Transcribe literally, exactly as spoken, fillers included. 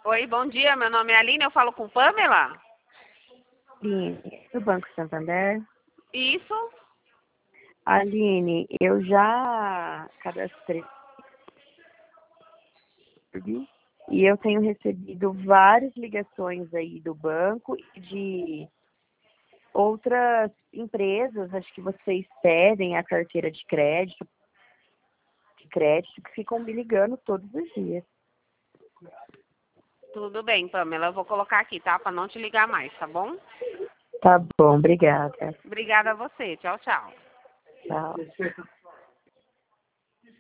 Oi, bom dia. Meu nome é Aline, eu falo com Pamela? Aline, do Banco Santander. Isso? Aline, eu já cadastrei e eu tenho recebido várias ligações aí do banco e de outras empresas, acho que vocês pedem a carteira de crédito, de crédito, que ficam me ligando todos os dias. Tudo bem, Pamela. Eu vou colocar aqui, tá? Para não te ligar mais, tá bom? Tá bom, obrigada. Obrigada a você. Tchau, tchau. Tchau.